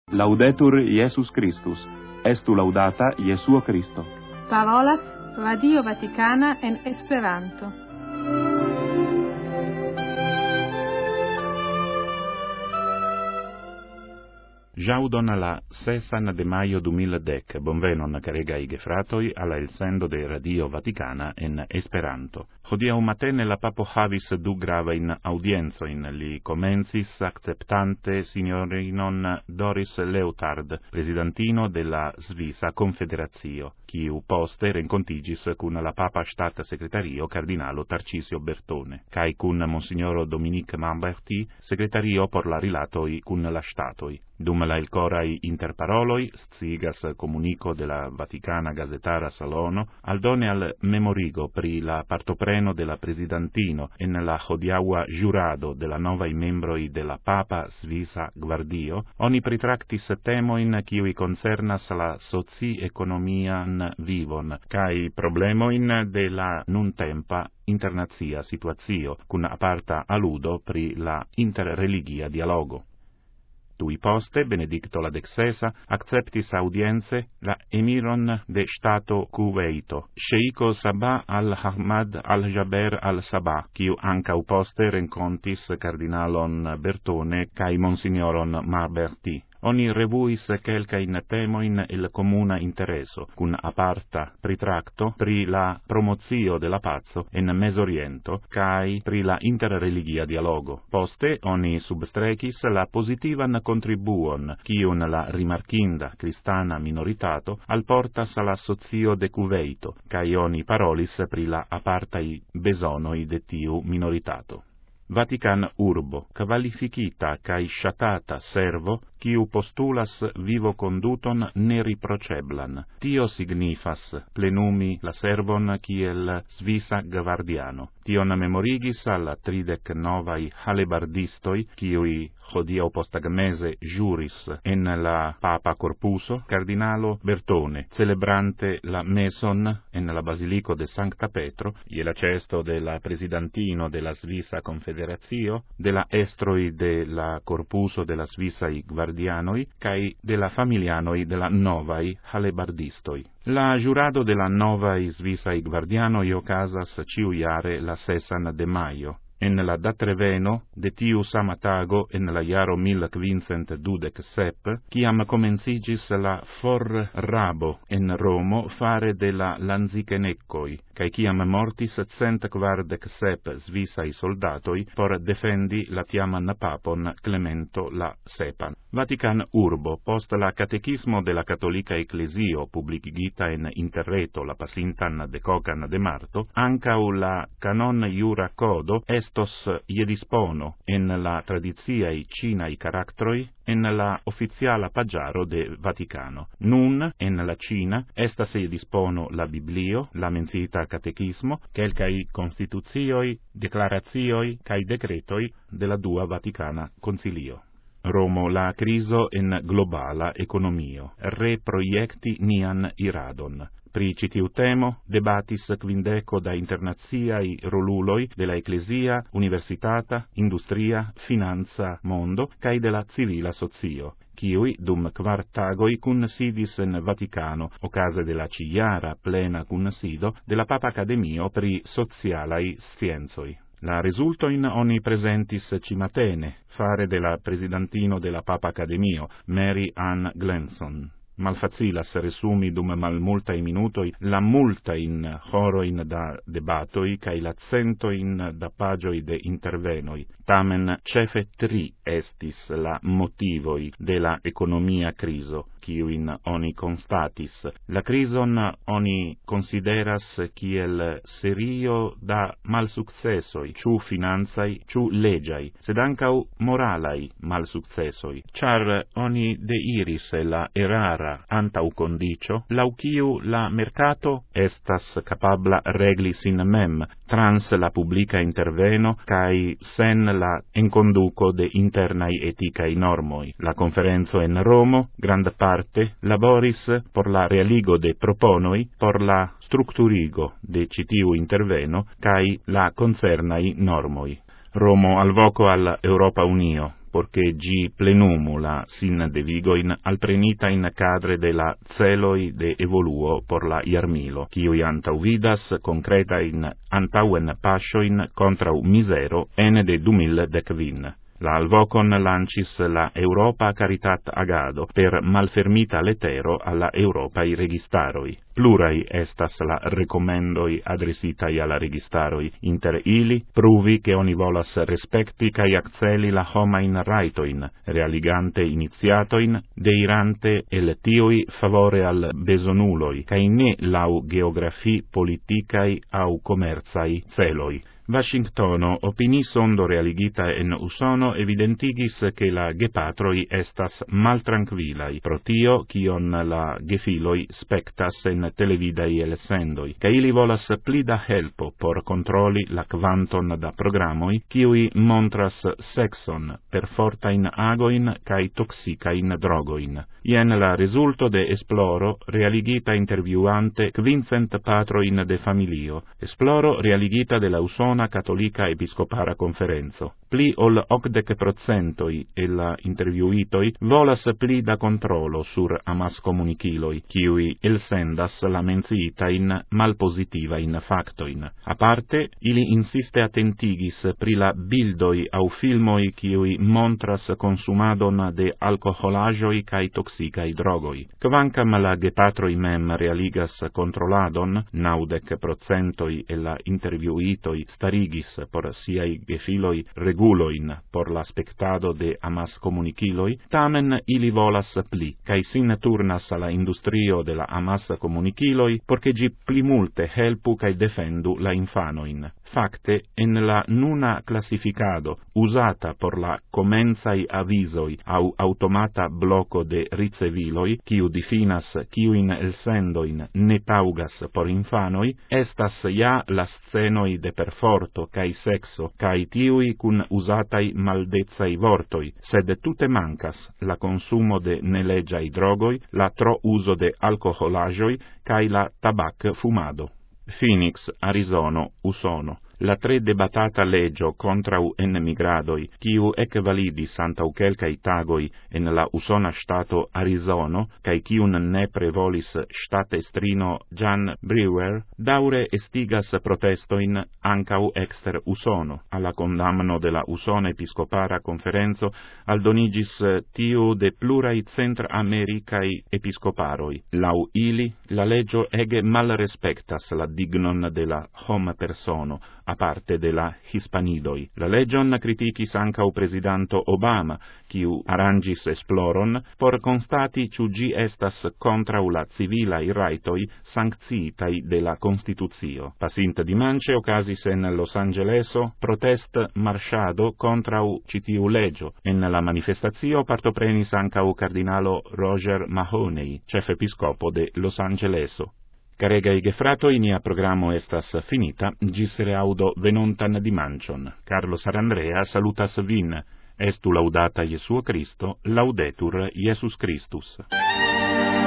Laudetur Jesus Christus, estu laudata Jesuo Christo. Parolas Radio Vaticana en Esperanto. Jaudon la 6 de maio 2010, bonvenon caregai gefratoi alla el sendo de Radio Vaticana en Esperanto. Hodiaŭ matene la papo havis du gravajn aŭdiencojn, li komencis akceptante signorinon Doris Leutard, prezidantino de la Svisa Confederacio, kiu poste renkontiĝis kun la papa ŝtata sekretario kardinalo Tarcisio Bertone, kaj kun monsignoro Dominique Mamberti, sekretario por la rilatoj kun la ŝtatoj. Dum la elkorai interparoloi, sciigas comunico de la Vaticana Gazetara Salono, aldone al memorigo pri la partopreno de la presidentino en la hodiaŭa jurado de la novaj membroj de la Papa Svisa Gvardio, oni pritractis temoin kiuj concernas la soci-ekonomian vivon, kaj problemoin de la nuntempa internacia situacio, kun aparta aludo pri la interreligia dialogo. Tui poste, Benedicto la XVI acceptis audienze la emiron de Stato Kuveito, Sheiko Sabah al-Ahmad al-Jaber al-Sabah, kiu ancau poste rencontis kardinalon Bertone kai monsignoron Mamberti. Oni revuis kelkain temoin il comuna intereso, cun aparta pritracto pri la promozio de la paco en Mesoriento, kai pri la interreligia dialogo. Poste oni substrecis la positivan contribuon, kiun la rimarkinda cristana minoritato alportas la socio de Kuveito, kai oni parolis pri la apartai besonoi de tiu minoritato. Vatican urbo, qualificita cae shatata servo, quiu postulas vivo conduton neriproceblan. Tio signifas plenumi la servon kiel Svisa Gvardiano. Tion memorigis al 39 halebardistoi, kiui hodiaŭ postagmese juris en la Papa Corpuso, Cardinalo Bertone, celebrante la meson en la Basilico de Sancta Petro, y la cesto de la presidentino de la Svisa Confederacio, de la estroi de la Corpuso de la Svisai Gvardianoi, cae de la familianoi de la novai halebardistoi. La jurado de la novai Svisai Gvardianoi ocasas ciujare la 6 de maio. En la datreveno de tiu sama tago en la jaro 1527, kiam komencigis la forrabo en Romo fare de la lanzikenekoj, kaj kiam mortis 147 svisaj soldatoj por defendi la tiaman papon Clemento la Sepan. Vatican urbo, post la catechismo de la Catolica Ecclesio publicigita en interreto la pasintan decocan de marto, ancau la canon iura codo estos je dispono en la tradiziai cinai caractroi en la oficiala pagiaro de Vaticano. Nun, en la Cina, estas je dispono la Biblio, la mencita catechismo, quelcai constituzioi, declarazioi, cae decretoi de la Dua Vaticana Concilio. Romo la criso en globala economio, reproiecti nian iradon. Pri citiu temo debatis quindeco da internaziai roluloi de la Ecclesia, Universitata, Industria, Finanza, Mondo, cae de la civila socio, kiui dum 4 tagoi kunsidis en Vaticano, ocase de la ciara plena kunsido de la Papa Academio pri socialai scienzoi. La resultoin oni presentis cimatene, fare de la presidentino de la Papa Academio, Mary Ann Glenson. Malfacilas resumi dum malmultai minutoi la multain horoin da debatoi cae la centoin da pagioi de intervenoi. Tamen cefe 3 estis la motivoi de la economia criso, kiuin oni constatis. La crison oni consideras kiel serio da malsuccessoi, ciu finanzai, ciu legiai, sed ancau moralai malsuccessoi, char oni deiris la erara antau condicio, lau quiu la mercato estas capabla regli sin mem, trans la publica interveno, cae sen la enconduco de internai eticae normoi. La conferenzo en Romo, grande parte, laboris por la realigo de proponoi, por la structurigo de citiu interveno, cae la concernai normoi. Romo alvoco al Europa Unio, porché gi plenumula sin devigoin al prenita in cadre de la celoi de evoluo por la iarmilo, quiui antau vidas concreta in antauen passioin contra misero ene de 2015. La alvocon lancis la Europa Caritat Agado per malfermita letero alla Europai registaroi. Plurai estas la recomendoi adresitai alla registaroi, inter ili pruvi che oni volas respecti cae acceli la homain raitoin, realigante iniziatoin, deirante el tioi favore al besonuloi, cae ne lau geografi politicai au commerzai celoi. Washingtono opinis ondo realigita en Usono evidentigis che la gepatroi estas maltranquilai, pro tio cion la gefiloi spectas en televidai elsendoi, ca ili volas pli da helpo por controlli la quanton da programoi, ciui montras sexon, perfortain agoin cae toxicain drogoin. Ien la resulto de esploro realigita interviuante 500 patroin de familio, esploro realigita de la Usona Cattolica Episcopara Conferenzo. Pli ol 80% e la interviuitoi volas pli da controllo sur amas comuniciloi, ciui elsendas la menciita in malpositiva in factoin. A parte, ili insiste attentigis pri la bildoi au filmoi ciui montras consumadon de alcoholajoi cae toxicai drogoi. Quancam la gepatroi mem realigas controlladon, 90% e la interviuitoi starigis por siai gefiloi reguloin por la spectado de amas comuniciloi, tamen ili volas pli, cae sin turnas alla industrio de la amas comuniciloi, porce gi pli multe helpu cae defendu la infanoin. Facte, en la nuna classificado usata por la comenzai avisoi au automata bloco de riceviloi, quiu difinas quiuin elsendoin ne taugas por infanoi, estas ja la scenoi de perforto cae sexo, cae tiui cun usatai maldezai vortoi, sed tute mancas la consumo de nelegiai drogoi, la tro uso de alcoholajoi, cae la tabac fumado. Phoenix, Arizona, Usono. La tre debatata legio contrau enmigradoi, quiu ec validis antau quelcai tagoi en la Usona stato Arizono, cae quiun nepre volis statestrino Jan Brewer, daure estigas protestoin ancau exter Usono. Alla condamno de la Usona Episcopara Conferenzo aldonigis tiu de plurai Centra-Americai episcoparoi. Lau ili, la legio ege mal respectas la dignon de la hom persono, a parte de la hispanidoi. La legion criticis ancau presidanto Obama, quiu arrangis esploron, por constati ciu gi estas contrau la civilai raitoi sancciitai de la Constitucio. Pasint dimanche ocasis en Los Angeleso protest marchado contrau citiu legio. En la manifestatio partoprenis ancau cardinalo Roger Mahoney, chef episcopo de Los Angeleso. Caregai gefratoi, nia programo estas finita, gis reaudo venontan dimancion. Carlo Sarandrea salutas vin. Estu laudata Iesuo Christo, laudetur Iesus Christus.